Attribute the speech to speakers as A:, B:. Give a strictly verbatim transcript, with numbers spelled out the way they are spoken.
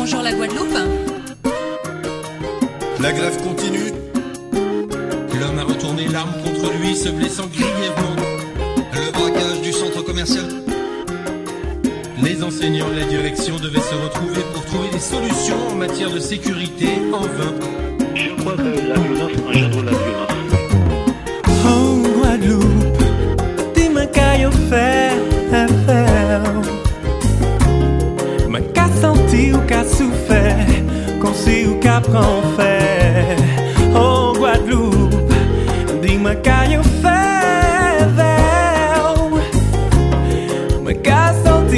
A: Bonjour la Guadeloupe.
B: La grève continue.
C: L'homme a retourné l'arme contre lui, se blessant grièvement.
B: Le braquage du centre commercial.
C: Les enseignants et la direction devaient se retrouver pour trouver des solutions en matière de sécurité, en vain.
D: Je crois que la violence engendre la violence.
E: Oh Guadeloupe, dis-moi qu'à yo faire, mais qu'a senti ou qu'a souffert, qu'on sait ou qu'a prend fait.